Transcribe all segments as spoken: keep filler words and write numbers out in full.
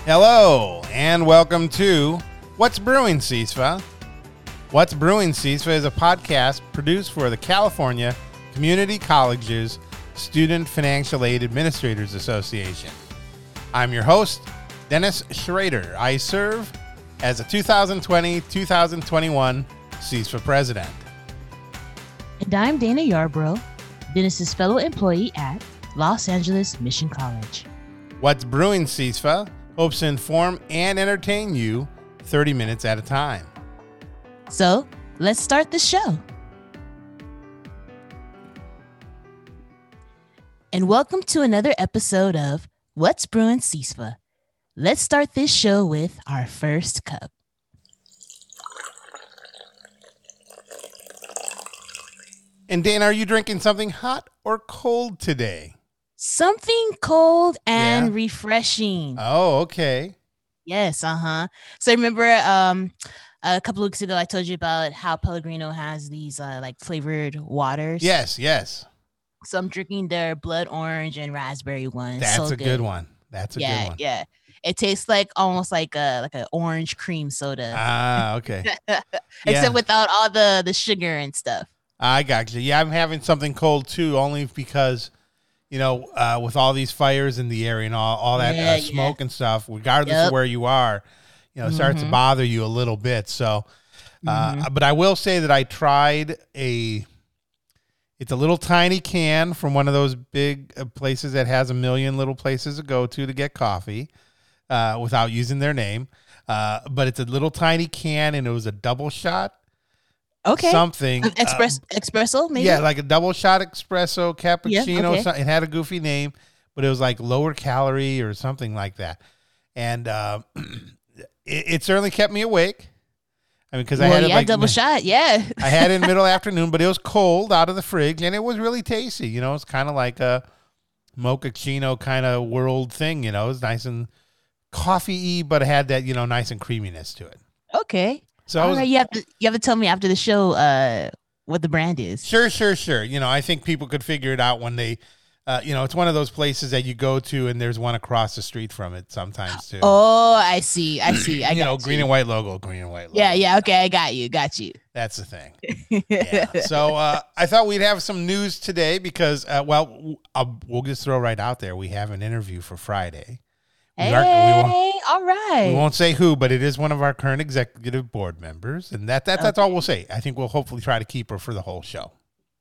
Hello, and welcome to What's Brewing, C I S F A. What's Brewing, C I S F A is a podcast produced for the California Community Colleges Student Financial Aid Administrators Association. I'm your host, Dennis Schrader. I serve as a two thousand twenty to two thousand twenty-one C I S F A president. And I'm Dana Yarbrough, Dennis's fellow employee at Los Angeles Mission College. What's Brewing, C I S F A hopes to inform and entertain you thirty minutes at a time. So let's start the show. And welcome to another episode of What's Brewing, C I S F A. Let's start this show with our first cup. And Dana, are you drinking something hot or cold today? Something cold and Yeah. refreshing. Oh, okay. Yes, uh-huh. So remember um a couple of weeks ago I told you about how Pellegrino has these uh, like flavored waters. Yes, yes. So I'm drinking their blood orange and raspberry one. That's so a good. one. That's a yeah, good one. yeah. It tastes like almost like a like an orange cream soda. Ah, okay. Except yeah. without all the the sugar and stuff. I got you. Yeah, I'm having something cold too, only because, you know, uh, with all these fires in the area and all, all that Yeah, uh, yeah. smoke and stuff, regardless Yep. of where you are, you know, it starts to Mhm. bother you a little bit. So, uh, Mhm. but I will say that I tried a, it's a little tiny can from one of those big uh, places that has a million little places to go to to get coffee uh, without using their name. Uh, but it's a little tiny can and it was a double shot. Okay. Something. Um, Express uh, espresso, maybe? Yeah, like a double shot espresso cappuccino. okay. so- It had a goofy name, but it was like lower calorie or something like that. And uh, it, it certainly kept me awake. I mean, because I well, had it yeah, like double shot, yeah. I had it in middle afternoon, but it was cold out of the fridge, and it was really tasty. You know, it's kind of like a mochaccino kind of world thing. You know, it was nice and coffee-y, but it had that, you know, nice and creaminess to it. Okay. So I All was, right, you have to you have to tell me after the show uh what the brand is. Sure, sure, sure. You know, I think people could figure it out when they, uh, you know, it's one of those places that you go to and there's one across the street from it sometimes too. Oh, I see. I see. I you got know, you. green and white logo, green and white logo. Yeah, yeah, okay, I got you. Got you. That's the thing. Yeah. So uh, I thought we'd have some news today because, uh, well, w- I'll, we'll just throw right out there. We have an interview for Friday. We Hey, are- we won't- all right. We won't say who, but it is one of our current executive board members, and that, that that's all we'll say. I think we'll hopefully try to keep her for the whole show.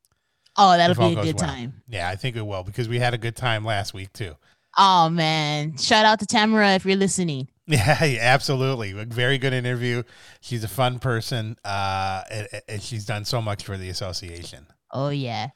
Oh, that'll if all be a goes good well. time. Yeah, I think it will because we had a good time last week too. Oh man. Shout out to Tamara if you're listening. Yeah, yeah, absolutely. A very good interview. She's a fun person, uh, and, and she's done so much for the association. Oh yeah.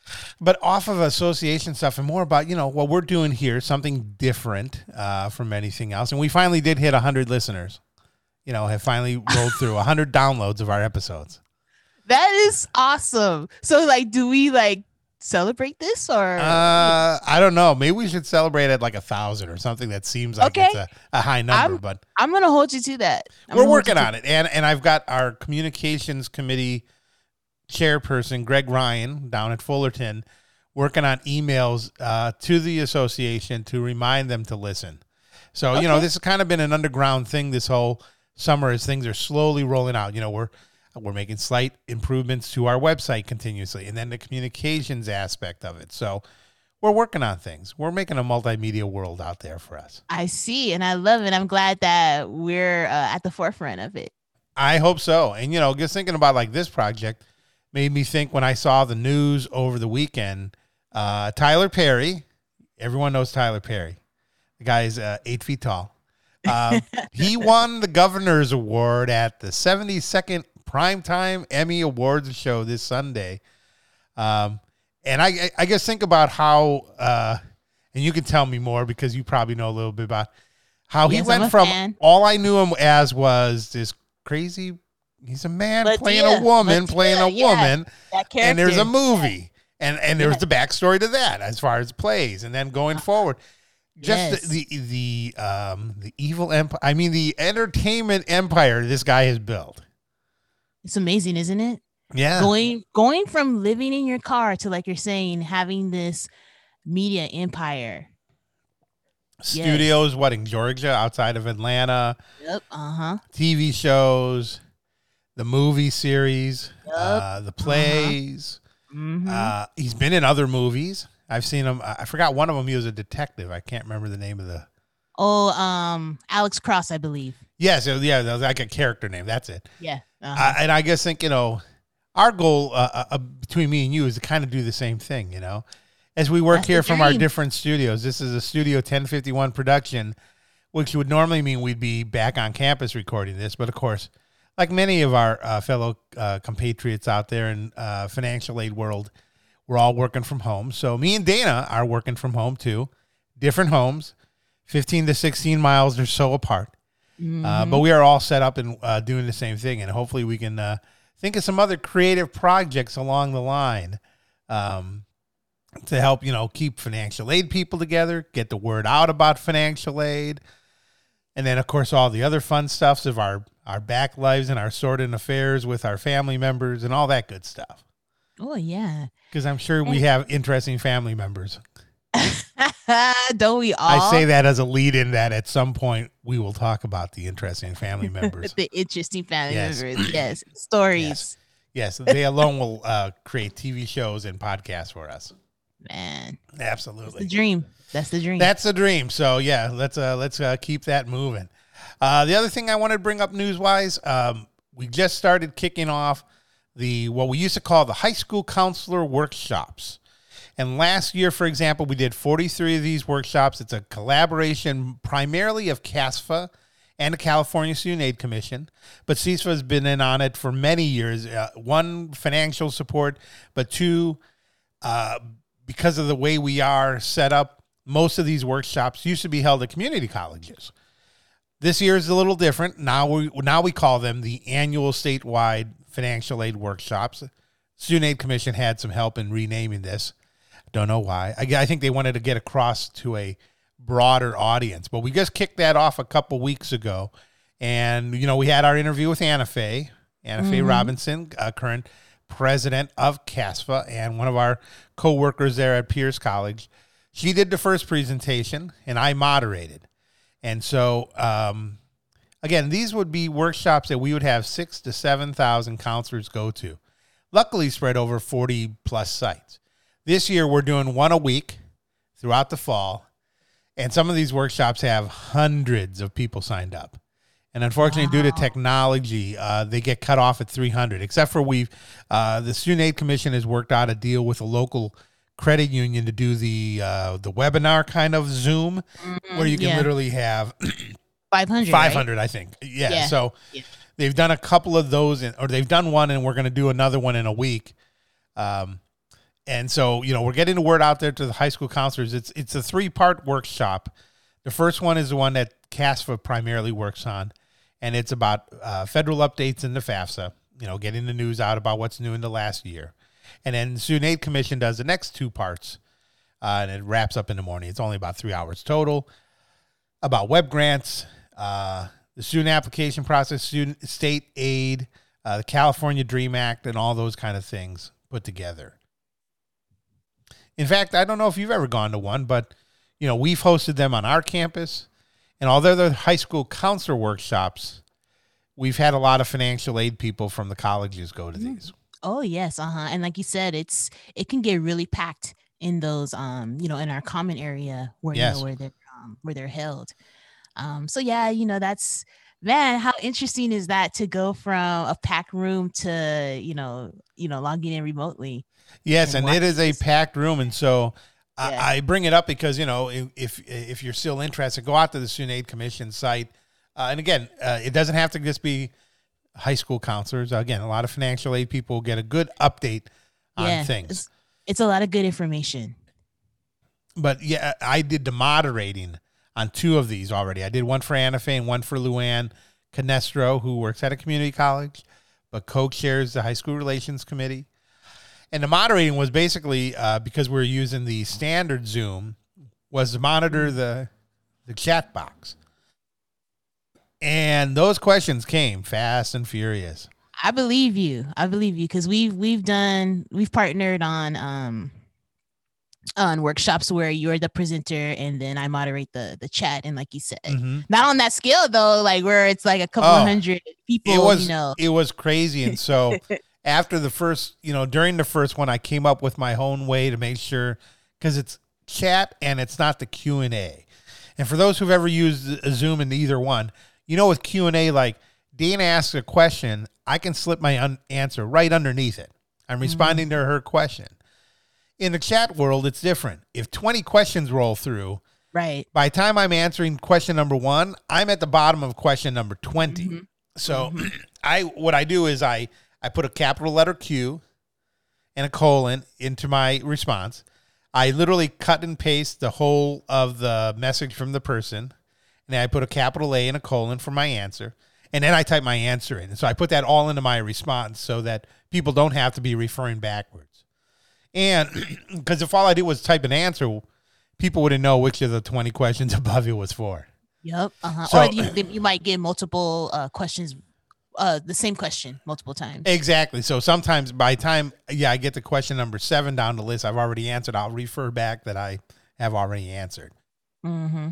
But off of association stuff and more about, you know, what we're doing here, something different uh, from anything else. And we finally did hit one hundred listeners, you know, have finally rolled through one hundred downloads of our episodes. That is awesome. So like do we like celebrate this or Uh, I don't know. Maybe we should celebrate at like a thousand or something that seems like Okay. it's a, a high number, I'm- but I'm gonna hold you to that. I'm we're gonna hold working you to- on it. And, and I've got our communications committee chairperson, Greg Ryan, down at Fullerton, working on emails uh, to the association to remind them to listen. So, you know, Okay. this has kind of been an underground thing this whole summer as things are slowly rolling out. You know, we're we're making slight improvements to our website continuously, and then the communications aspect of it. So we're working on things. We're making a multimedia world out there for us. I see, and I love it. I'm glad that we're uh, at the forefront of it. I hope so. And, you know, just thinking about like this project made me think when I saw the news over the weekend, uh, Tyler Perry, everyone knows Tyler Perry. The guy's uh, eight feet tall. Um, he won the Governor's Award at the seventy-second Primetime Emmy Awards show this Sunday. Um, and I, I guess think about how, uh, and you can tell me more because you probably know a little bit about how he Yes, I'm went a from fan. all I knew him as was this crazy, he's a man Madea, playing a woman, Madea, playing a yeah. woman, That character. and there's a movie. And and there's Yeah. the backstory to that as far as plays, and then going forward, just Yes. the, the the um the evil empire. I mean, the entertainment empire this guy has built. It's amazing, isn't it? Yeah, Going going from living in your car to like you're saying having this media empire. studios, what, in Georgia, outside of Atlanta. Yep. Uh-huh. T V shows, the movie series, Yep. uh, the plays. Uh-huh. Mm-hmm. Uh, he's been in other movies. I've seen him. I forgot one of them. He was a detective. I can't remember the name of the. Oh, um, Alex Cross, I believe. Yes, yeah, so, yeah, that was like a character name. That's it. Yeah. Uh-huh. Uh, and I guess think you know, our goal uh, uh, between me and you is to kind of do the same thing. You know, as we work That's here the from our dream. different studios. This is a Studio ten fifty-one production, which would normally mean we'd be back on campus recording this, but of course, like many of our uh, fellow uh, compatriots out there in uh, financial aid world, we're all working from home. So me and Dana are working from home too, different homes, fifteen to sixteen miles or so apart. Mm-hmm. Uh, but we are all set up and uh, doing the same thing, and hopefully we can uh, think of some other creative projects along the line um, to help, you know, keep financial aid people together, get the word out about financial aid, and then, of course, all the other fun stuffs of our, our back lives and our sordid affairs with our family members and all that good stuff. Oh, yeah. Because I'm sure we have interesting family members. Don't we all? I say that as a lead in that at some point we will talk about the interesting family members. The interesting family Yes. members. Yes. Stories. Yes. Yes, they alone will uh, create T V shows and podcasts for us. Man. Absolutely. That's the dream. That's the dream. That's the dream. So yeah, let's uh, let's uh, keep that moving. Uh, the other thing I wanted to bring up news wise, um, we just started kicking off the what we used to call the high school counselor workshops. And last year, for example, we did forty-three of these workshops. It's a collaboration primarily of CASFA and the California Student Aid Commission. But C I S F A has been in on it for many years. Uh, one, financial support, but two, uh, because of the way we are set up, most of these workshops used to be held at community colleges. This year is a little different. Now we now we call them the annual statewide financial aid workshops. Student Aid Commission had some help in renaming this. Don't know why. I, I think they wanted to get across to a broader audience. But we just kicked that off a couple weeks ago. And, you know, we had our interview with Anna Faye, Anna mm-hmm. Faye Robinson, uh, current president of CASFA and one of our co-workers there at Pierce College. She did the first presentation, and I moderated. And so, um, again, these would be workshops that we would have six to seven thousand counselors go to, luckily spread over forty plus sites. This year, we're doing one a week throughout the fall, and some of these workshops have hundreds of people signed up. And unfortunately, wow. due to technology, uh, they get cut off at three hundred, except for we've, uh, the Student Aid Commission has worked out a deal with a local credit union to do the uh, the webinar kind of Zoom, mm-hmm, where you can yeah. literally have five hundred, five hundred, right? I think. Yeah, yeah. so yeah. they've done a couple of those, in, or they've done one, and we're going to do another one in a week. Um, and so, you know, we're getting the word out there to the high school counselors. It's it's a three-part workshop. The first one is the one that CASFA primarily works on, and it's about uh, federal updates in the FAFSA, you know, getting the news out about what's new in the last year. And then the Student Aid Commission does the next two parts, uh, and it wraps up in the morning. It's only about three hours total, about web grants, uh, the student application process, student state aid, uh, the California DREAM Act, and all those kind of things put together. In fact, I don't know if you've ever gone to one, but, you know, we've hosted them on our campus. And although they're high school counselor workshops, we've had a lot of financial aid people from the colleges go to these. Oh, yes. Uh-huh. And like you said, it's it can get really packed in those, um, you know, in our common area where, yes. you know, where they're um, where they're held. Um, so, yeah, you know, that's, man, how interesting is that to go from a packed room to, you know, you know, logging in remotely. Yes, and, and it is a packed room. And so yeah. I, I bring it up because, you know, if if you're still interested, go out to the Student Aid Commission site. Uh, and again, uh, it doesn't have to just be high school counselors. Again, a lot of financial aid people get a good update on yeah, things. It's, it's a lot of good information. But yeah, I did the moderating on two of these already. I did one for Anna Faye and one for Luann Canestro, who works at a community college, but co-chairs the high school relations committee. And the moderating was basically, uh, because we're using the standard Zoom, was to monitor the the chat box. And those questions came fast and furious. I believe you. I believe you because we've we've done we've partnered on um on workshops where you're the presenter and then I moderate the the chat. And like you said, Mm-hmm. not on that scale though, like where it's like a couple Oh, hundred people, It was you know. it was crazy, and so after the first, you know, during the first one, I came up with my own way to make sure, because it's chat and it's not the Q and A. And for those who've ever used a Zoom in either one, you know, with Q and A, like Dana asks a question, I can slip my un- answer right underneath it. I'm responding mm-hmm. to her question. In the chat world, it's different. If twenty questions roll through, right, by the time I'm answering question number one, I'm at the bottom of question number twenty. Mm-hmm. So mm-hmm. I what I do is I, I put a capital letter Q and a colon into my response. I literally cut and paste the whole of the message from the person, and then I put a capital A and a colon for my answer, and then I type my answer in. And so I put that all into my response so that people don't have to be referring backwards. And because if all I did was type an answer, people wouldn't know which of the twenty questions above it was for. Yep. Uh-huh. So, or you, you might get multiple uh, questions, uh, the same question multiple times. Exactly. So sometimes by the time, yeah, I get to question number seven down the list, I've already answered. I'll refer back that I have already answered. Mm-hmm.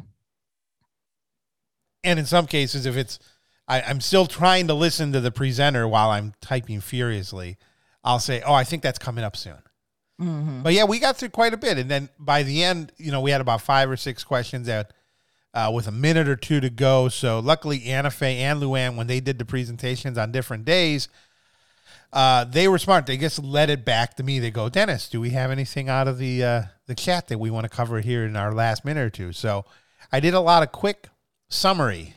And in some cases, if it's, I, I'm still trying to listen to the presenter while I'm typing furiously, I'll say, oh, I think that's coming up soon. Mm-hmm. But yeah, we got through quite a bit. And then by the end, you know, we had about five or six questions that uh, with a minute or two to go. So luckily, Anna Faye and Luann, when they did the presentations on different days, uh, they were smart. They just let it back to me. They go, Dennis, do we have anything out of the uh, the chat that we want to cover here in our last minute or two? So I did a lot of quick summary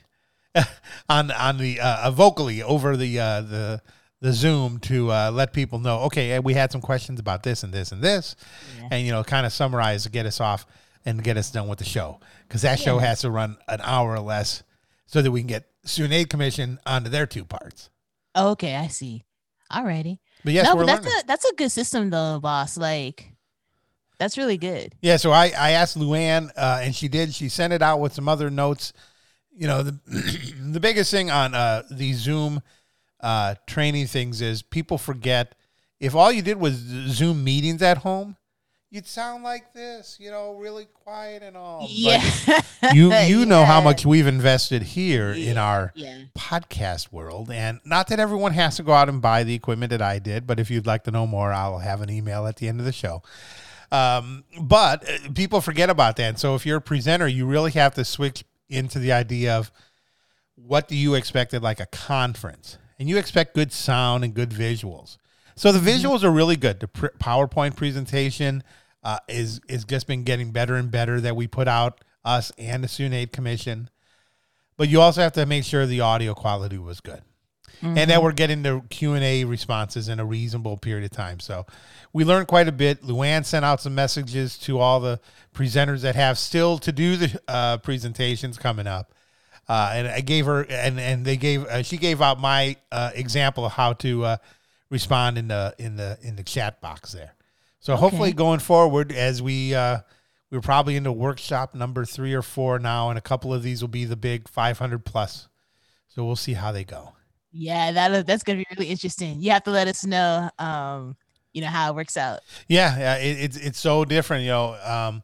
on on the uh, vocally over the uh, the the Zoom to uh, let people know, okay, we had some questions about this and this and this, yeah. and, you know, kind of summarize to get us off and get us done with the show. Because that yeah. show has to run an hour or less so that we can get Student Aid Commission onto their two parts. Okay, I see. Alrighty. But yes, no, we're but that's learning. a that's a good system though, boss. Like, that's really good. Yeah, so I, I asked Luann, uh, and she did. She sent it out with some other notes. You know, the the biggest thing on uh, the Zoom uh, training things is people forget, if all you did was Zoom meetings at home, you'd sound like this, you know, really quiet and all. Yeah. But you you yeah. know how much we've invested here yeah. in our yeah. podcast world. And not that everyone has to go out and buy the equipment that I did, but if you'd like to know more, I'll have an email at the end of the show. Um, but people forget about that. And so if you're a presenter, you really have to switch into the idea of what do you expect at like a conference? And you expect good sound and good visuals. So the visuals are really good. The pr- PowerPoint presentation uh, is is just been getting better and better that we put out, us and the Student Aid Commission. But you also have to make sure the audio quality was good. Mm-hmm. And that we're getting the Q and A responses in a reasonable period of time. So we learned quite a bit. Luann sent out some messages to all the presenters that have still to do the uh, presentations coming up. Uh, and I gave her, and, and they gave, uh, she gave out my uh, example of how to uh, respond in the in the in the chat box there. So okay. hopefully going forward, as we uh, we're probably into workshop number three or four now, and a couple of these will be the big five hundred plus. So we'll see how they go. Yeah, that that's gonna be really interesting. You have to let us know, um, you know, how it works out. Yeah, yeah, it, it's it's so different, you know. Um,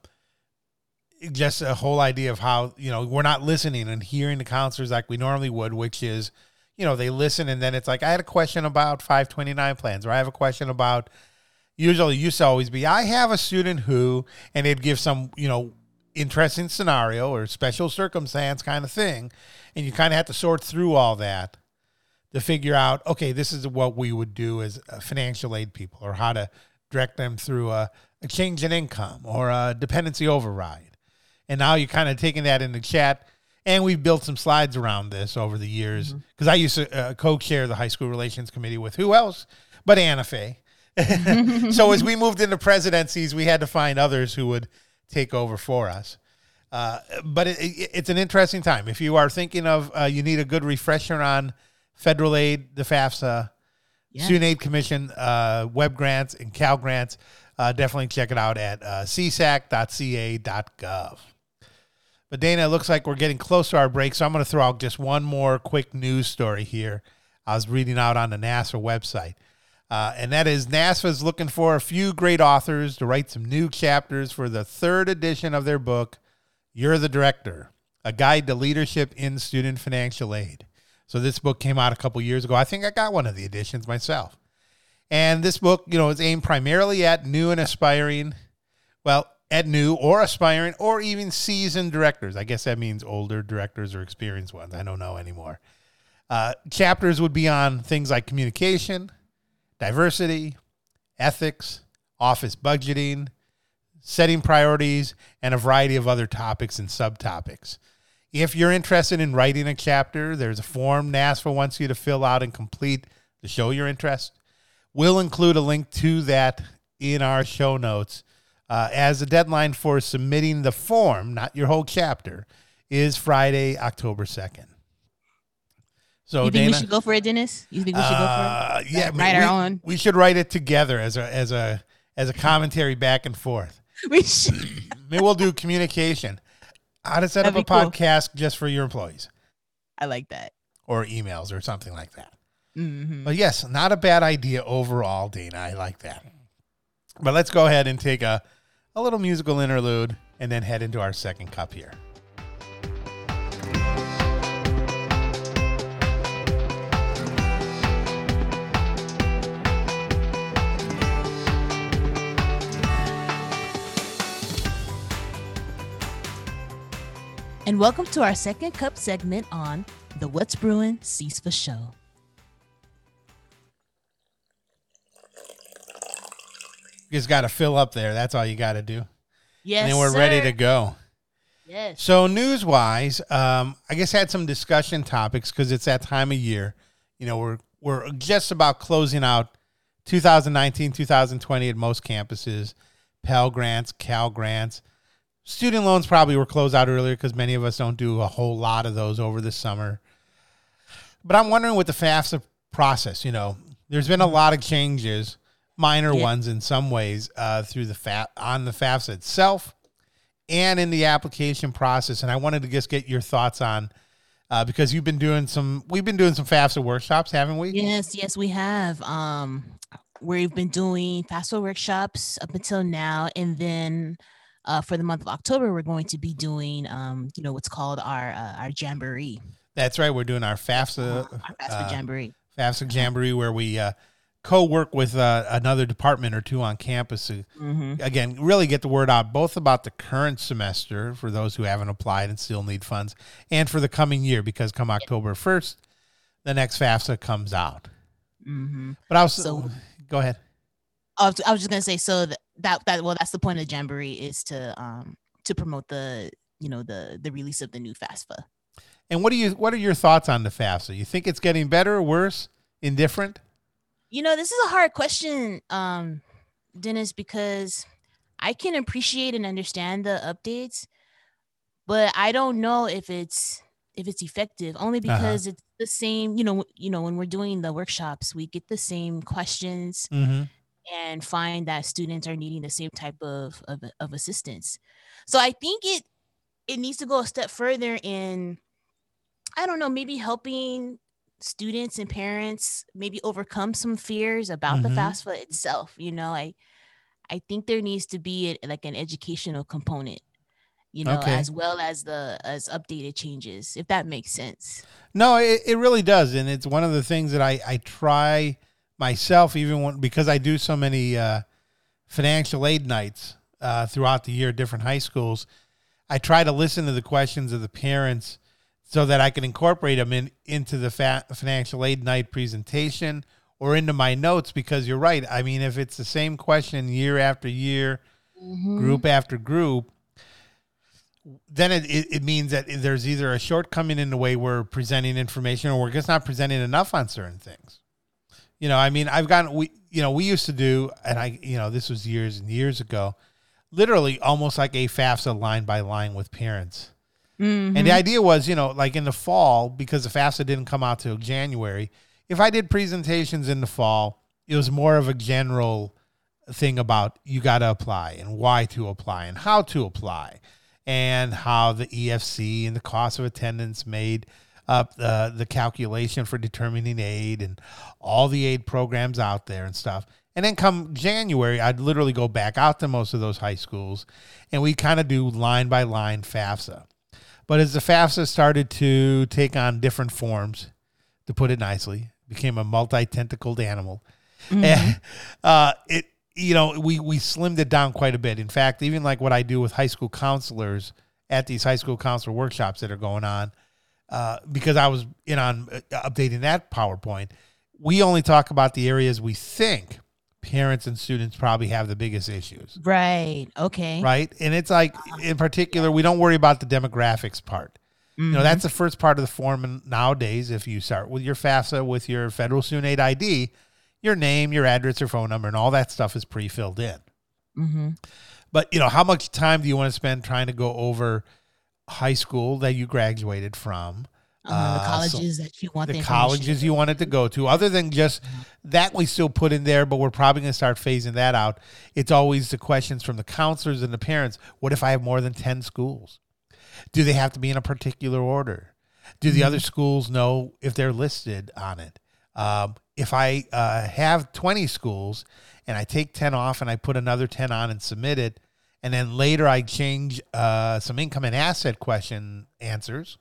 just a whole idea of how, you know, we're not listening and hearing the counselors like we normally would, which is, you know, they listen and then it's like, I had a question about five twenty-nine plans, or I have a question about, usually used to always be, I have a student who, and they'd give some, you know, interesting scenario or special circumstance kind of thing. And you kind of have to sort through all that to figure out, okay, this is what we would do as financial aid people, or how to direct them through a, a change in income or a dependency override. And now you're kind of taking that in the chat, and we've built some slides around this over the years, because mm-hmm. I used to uh, co-chair the high school relations committee with who else but Anna Faye. So as we moved into presidencies, we had to find others who would take over for us. Uh, but it, it, it's an interesting time. If you are thinking of, uh, you need a good refresher on federal aid, the FAFSA, yeah. Student Aid Commission, uh, web grants, and Cal grants, uh, definitely check it out at uh, c s a c dot c a dot gov. But Dana, it looks like we're getting close to our break, so I'm going to throw out just one more quick news story here. I was reading out on the NASA website. Uh, and that is NASFA is looking for a few great authors to write some new chapters for the third edition of their book, You're the Director, A Guide to Leadership in Student Financial Aid. So this book came out a couple years ago. I think I got one of the editions myself. And this book, you know, is aimed primarily at new and aspiring, well, at new or aspiring or even seasoned directors. I guess that means older directors or experienced ones. I don't know anymore. Uh, chapters would be on things like communication, diversity, ethics, office budgeting, setting priorities, and a variety of other topics and subtopics. If you're interested in writing a chapter, there's a form NASFA wants you to fill out and complete to show your interest. We'll include a link to that in our show notes, uh, as the deadline for submitting the form, not your whole chapter, is Friday, October second. So you think Dana, we should go for it, Dennis? You think we should go for uh, it? Yeah, write we, our own. We should write it together as a as a as a commentary back and forth. We should. Maybe we'll do communication. How to set up a That'd be cool. podcast just for your employees, I like that. or emails or something like that. Mm-hmm. But yes, not a bad idea overall, Dana. I like that. But let's go ahead and take a, a little musical interlude and then head into our second cup here. And welcome to our second cup segment on the What's Brewing C S F A Show. You just got to fill up there. That's all you got to do. Yes, and then we're sir. ready to go. Yes. So news-wise, um, I guess I had some discussion topics because it's that time of year. You know, we're we're just about closing out two thousand nineteen, two thousand twenty at most campuses, Pell Grants, Cal Grants. Student loans probably were closed out earlier because many of us don't do a whole lot of those over the summer. But I'm wondering with the FAFSA process, you know, there's been a lot of changes, minor Yeah. ones in some ways, uh, through the fa- on the FAFSA itself and in the application process. And I wanted to just get your thoughts on, uh, because you've been doing some, we've been doing some FAFSA workshops, haven't we? Yes, yes, we have. Um, we've been doing FAFSA workshops up until now, and then uh, for the month of October, we're going to be doing, um, you know, what's called our uh, our jamboree. That's right. We're doing our Uh, FAFSA, our FAFSA uh, jamboree. FAFSA Jamboree, where we uh, co-work with uh, another department or two on campus to, Mm-hmm. again, really get the word out, both about the current semester for those who haven't applied and still need funds, and for the coming year, because come October first, the next FAFSA comes out. Mm-hmm. But I was, So- go ahead. I was, I was just gonna say, so that, that that well, that's the point of jamboree, is to um to promote the you know the the release of the new FAFSA. And what do you, what are your thoughts on the FAFSA? You think it's getting better, worse, indifferent? You know, this is a hard question, um, Dennis, because I can appreciate and understand the updates, but I don't know if it's if it's effective. Only because it's the same. You know, you know, when we're doing the workshops, we get the same questions Mm-hmm. and find that students are needing the same type of of, of assistance. So I think it it needs to go a step further in, I don't know, maybe helping students and parents maybe overcome some fears about the Mhm. FAFSA itself. You know, I I think there needs to be a, like an educational component, you know, Okay. as well as the as updated changes, if that makes sense. No, it, it really does. And it's one of the things that I, I try myself, even when, because I do so many uh, financial aid nights uh, throughout the year at different high schools. I try to listen to the questions of the parents so that I can incorporate them in, into the fa- financial aid night presentation or into my notes, because you're right. I mean, if it's the same question year after year, Mhm. group after group, then it, it, it means that there's either a shortcoming in the way we're presenting information, or we're just not presenting enough on certain things. You know, I mean, I've gotten, we, you know, we used to do, and I, you know, this was years and years ago, literally almost like a FAFSA line by line with parents. Mhm. And the idea was, you know, like in the fall, because the FAFSA didn't come out till January, if I did presentations in the fall, it was more of a general thing about you got to apply and why to apply and how to apply and how the E F C and the cost of attendance made up uh, the calculation for determining aid and all the aid programs out there and stuff. And then come January, I'd literally go back out to most of those high schools, and we kind of do line by line FAFSA. But as the FAFSA started to take on different forms, to put it nicely, became a multi-tentacled animal. Mm-hmm. And, uh, it you know we we slimmed it down quite a bit. In fact, even like what I do with high school counselors at these high school counselor workshops that are going on, uh, because I was in on uh, updating that PowerPoint. We only talk about the areas we think parents and students probably have the biggest issues. Right. Okay. Right. And it's like, in particular, we don't worry about the demographics part. Mm-hmm. You know, that's the first part of the form. And nowadays, if you start with your FAFSA, with your federal student aid I D, your name, your address, your phone number, and all that stuff is pre-filled in. Mm-hmm. But, you know, how much time do you want to spend trying to go over high school that you graduated from? Uh, the colleges uh, so that you want the, the colleges you wanted to go to, other than just that, we still put in there, but we're probably going to start phasing that out. It's always the questions from the counselors and the parents. What if I have more than ten schools? Do they have to be in a particular order? Do the mm-hmm. other schools know if they're listed on it? Um, if I uh, have twenty schools and I take ten off and I put another ten on and submit it, and then later I change uh, some income and asset question answers,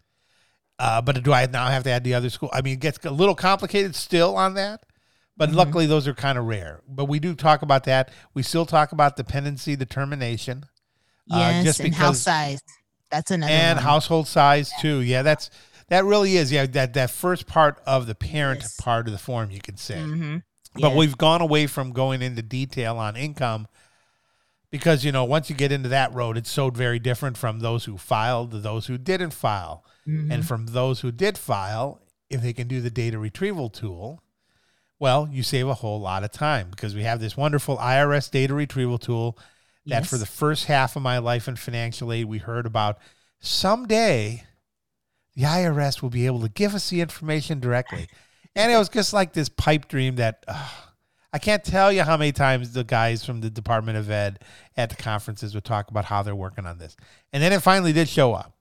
Uh, but do I now have to add the other school? I mean, it gets a little complicated still on that, but mm-hmm. luckily those are kind of rare. But we do talk about that. We still talk about dependency determination. Yes, uh, just and because, house size. That's another And one. household size yeah. too. Yeah, that's that really is. Yeah, that, that first part of the parent yes. part of the form, you could say. Mm-hmm. But yes. we've gone away from going into detail on income because, you know, once you get into that road, it's so very different from those who filed to those who didn't file. Mm-hmm. And from those who did file, if they can do the data retrieval tool, well, you save a whole lot of time because we have this wonderful I R S data retrieval tool that yes. for the first half of my life in financial aid, we heard about someday the I R S will be able to give us the information directly. And it was just like this pipe dream that uh, I can't tell you how many times the guys from the Department of Ed at the conferences would talk about how they're working on this. And then it finally did show up.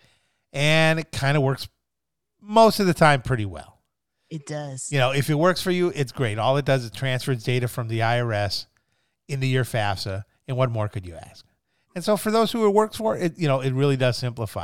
And it kind of works most of the time pretty well. It does. You know, if it works for you, it's great. All it does is transfers data from the I R S into your FAFSA. And what more could you ask? And so for those who it works for, it, you know, it really does simplify.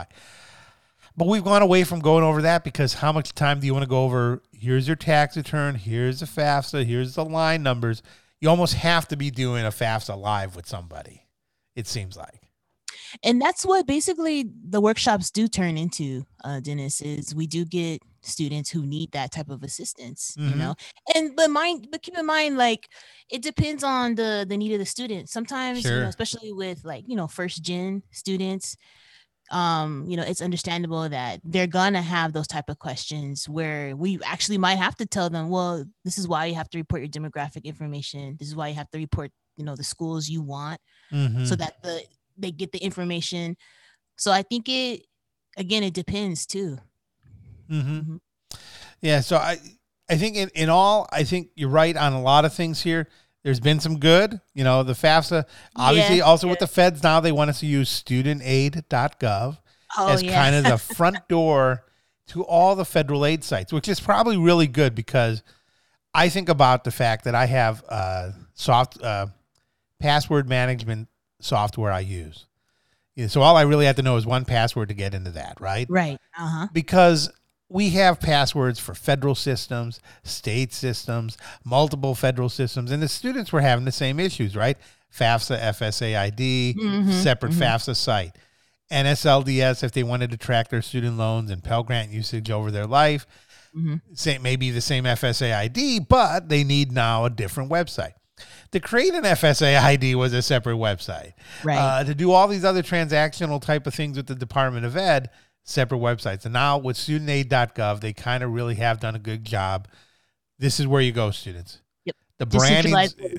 But we've gone away from going over that because how much time do you want to go over? Here's your tax return. Here's the FAFSA. Here's the line numbers. You almost have to be doing a FAFSA live with somebody, it seems like. And that's what basically the workshops do turn into, uh, Dennis, is we do get students who need that type of assistance, mm-hmm. you know, and but mind, but keep in mind, like, it depends on the, the need of the student. Sometimes, sure. you know, especially with like, you know, first gen students, um, you know, it's understandable that they're gonna have those type of questions where we actually might have to tell them, well, this is why you have to report your demographic information. This is why you have to report, you know, the schools you want, mm-hmm. so that the they get the information. So I think it, again, it depends too. Mm-hmm. Mm-hmm. Yeah. So I, I think in, in all, I think you're right on a lot of things here. There's been some good, you know, the FAFSA, obviously, yeah, also yeah. with the feds now, they want us to use student aid dot gov oh, as yeah. kind of the front door to all the federal aid sites, which is probably really good because I think about the fact that I have uh, soft uh, password management software I use. Yeah, so all I really have to know is one password to get into that, right? Right. Uh-huh. Because we have passwords for federal systems, state systems, multiple federal systems, and the students were having the same issues, right? FAFSA, F S A I D, mm-hmm, separate mm-hmm. FAFSA site. N S L D S if they wanted to track their student loans and Pell Grant usage over their life. Mm-hmm. Same, maybe the same F S A I D, but they need now a different website. To create an F S A I D was a separate website. Right. Uh, to do all these other transactional type of things with the Department of Ed, separate websites. And now with student aid dot gov, they kind of really have done a good job. This is where you go, students. Yep. The branding.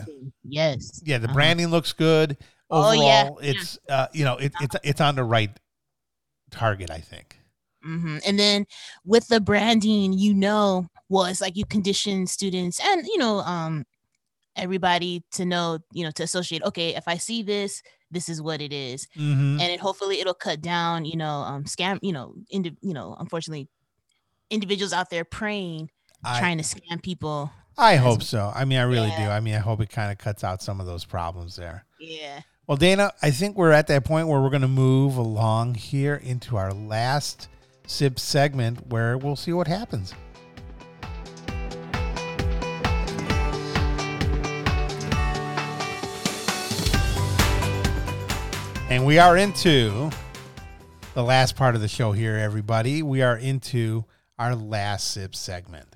Yes. Yeah, the uh-huh. branding looks good. Overall, oh, yeah. it's yeah. Uh, you know, it, it's it's on the right target, I think. Mm-hmm. And then with the branding, you know, well, it's like you condition students and, you know, um, everybody to know, you know, to associate, okay, if I see this, this is what it is. Mm-hmm. And it, hopefully it'll cut down, you know, um, scam, you know, into, you know, unfortunately, individuals out there preying, I, trying to scam people. I hope so. I mean, I really Yeah. do. I mean, I hope it kind of cuts out some of those problems there. Yeah. Well, Dana, I think we're at that point where we're going to move along here into our last S I P segment where we'll see what happens. And we are into the last part of the show here, everybody. We are into our last sip segment.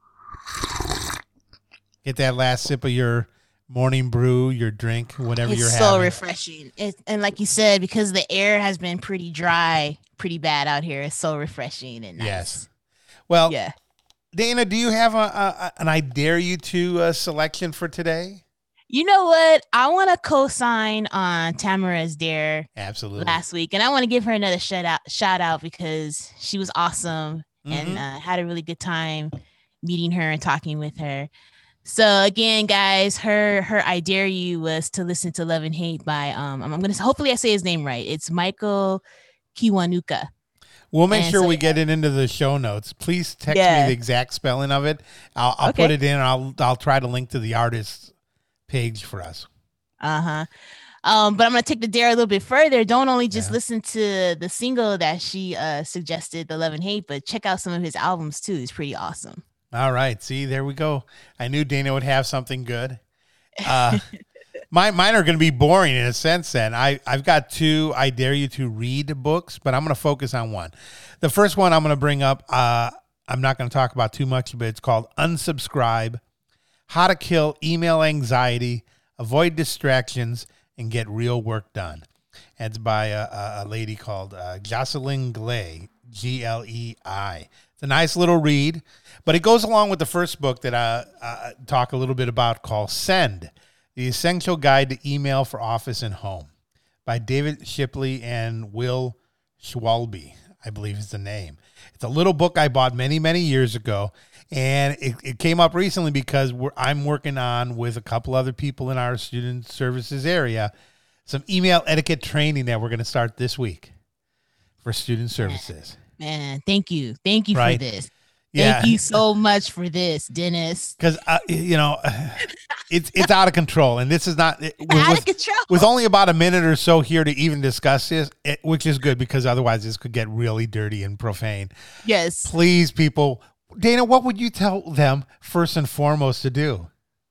Get that last sip of your morning brew, your drink, whatever It's you're so having. refreshing. It, and like you said, because the air has been pretty dry, pretty bad out here, it's so refreshing and nice. Yes. Well, Yeah. Dana, do you have a, a an I dare you to uh, selection for today? You know what? I want to co-sign on Tamara's dare Absolutely. last week, and I want to give her another shout out, shout out because she was awesome Mhm. and uh, had a really good time meeting her and talking with her. So again, guys, her her I dare you was to listen to Love and Hate by um I'm gonna hopefully I say his name right. It's Michael Kiwanuka. We'll make And sure so, we yeah. get it into the show notes. Please text me Yeah. the exact spelling of it. I'll, I'll Okay. put it in. And I'll I'll try to link to the artist's page for us. Uh-huh. Um, but I'm gonna take the dare a little bit further. Don't only just Yeah. listen to the single that she uh suggested, the Love and Hate, but check out some of his albums too. It's pretty awesome. All right. See, there we go. I knew Dana would have something good. Uh, my, mine are going to be boring in a sense then. I, I've got two I dare you to read books, but I'm going to focus on one. The first one I'm going to bring up, uh, I'm not going to talk about too much, but it's called Unsubscribe, How to Kill Email Anxiety, Avoid Distractions, and Get Real Work Done. And it's by a, a, a lady called uh, Jocelyn Glei, G L E I. It's a nice little read, but it goes along with the first book that I uh, talk a little bit about called Send, The Essential Guide to Email for Office and Home by David Shipley and Will Schwalbe, I believe is the name. It's a little book I bought many, many years ago, and it, it came up recently because we're, I'm working on, with a couple other people in our student services area, some email etiquette training that we're going to start this week for student services. Man, thank you. Thank you Right. for this. Yeah. Thank you so much for this, Dennis. Because, uh, you know, it's it's out of control. And this is not, it, Out with, of control. with only about a minute or so here to even discuss this, it, which is good because otherwise this could get really dirty and profane. Yes. Please, people, Dana, what would you tell them first and foremost to do?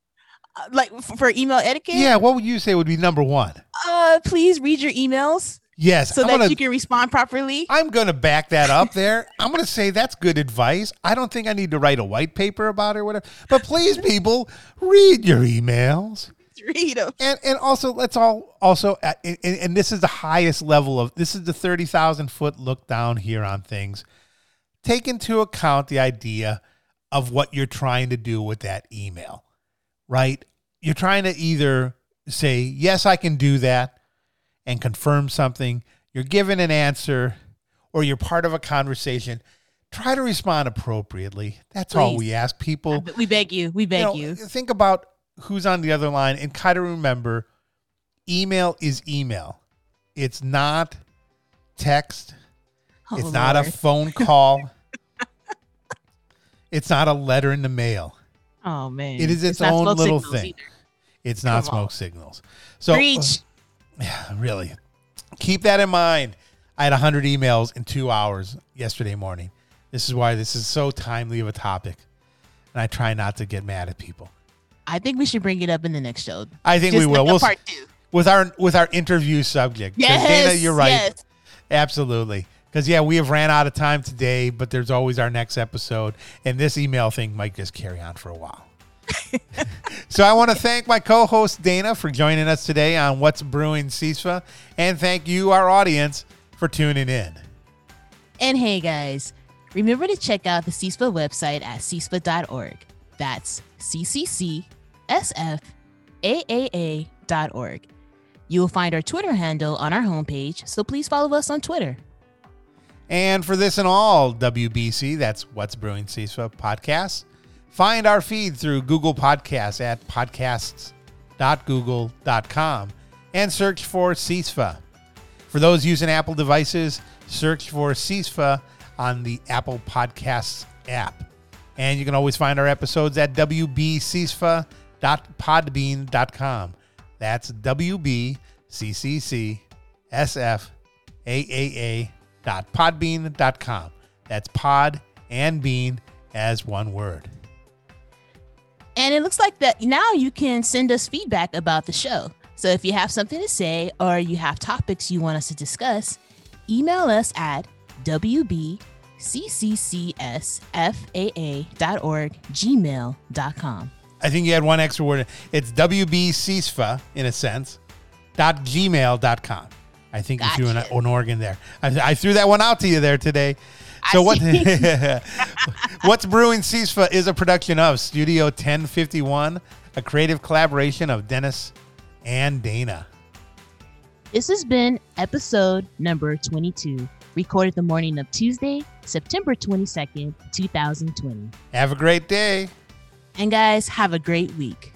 Uh, like f- for email etiquette? Yeah, what would you say would be number one? Uh, please read your emails Yes, so I'm that gonna, you can respond properly. I'm going to back that up there. I'm going to say that's good advice. I don't think I need to write a white paper about it or whatever. But please, people, read your emails. Read them. And and also, let's all also, uh, and, and this is the highest level of, this is the thirty thousand foot look down here on things. Take into account the idea of what you're trying to do with that email, right? You're trying to either say, yes, I can do that, and confirm something. You're given an answer, or you're part of a conversation. Try to respond appropriately. That's all Please. we ask people. We beg you. We beg You know, you. think about who's on the other line and kind of remember, email is email. It's not text. Oh, It's not a Lord. phone call. It's not a letter in the mail. Oh man. It is its not own smoke little signals thing. either. It's not Come smoke on. signals. So Preach. yeah, really, keep that in mind. I had one hundred emails in two hours yesterday morning. This is why this is so timely of a topic. And I try not to get mad at people. I think we should bring it up in the next show. I think Just we will. like a We'll, part two. with our with our interview subject. 'Cause Yes. Dana, you're right. Yes. Absolutely. Because, yeah, we have ran out of time today, but there's always our next episode. And this email thing might just carry on for a while. So I want to thank my co-host, Dana, for joining us today on What's Brewing C I S F A. And thank you, our audience, for tuning in. And hey guys, remember to check out the C I S P A website at c s p a dot org. That's C C C S F A A A dot org. You will find our Twitter handle on our homepage, so please follow us on Twitter. And for this and all W B C, that's What's Brewing C I S F A podcasts, find our feed through Google Podcasts at podcasts dot google dot com and search for C I S F A. For those using Apple devices, search for C I S F A on the Apple Podcasts app. And you can always find our episodes at w b c s f a dot podbean dot com. That's W B C C C S F A A A dot podbean dot com. That's pod and bean as one word. And it looks like that now you can send us feedback about the show. So if you have something to say or you have topics you want us to discuss, email us at w b c c c s f a a dot org gmail dot com. I think you had one extra word. It's W B C S F A, in a sense, dot gmail dot com. I think gotcha. You threw an, an organ there. I, I threw that one out to you there today. So what? What's Brewing C S F A is a production of Studio ten fifty-one, a creative collaboration of Dennis and Dana. This has been episode number twenty-two, recorded the morning of Tuesday, September twenty-second, twenty twenty. Have a great day. And guys, have a great week.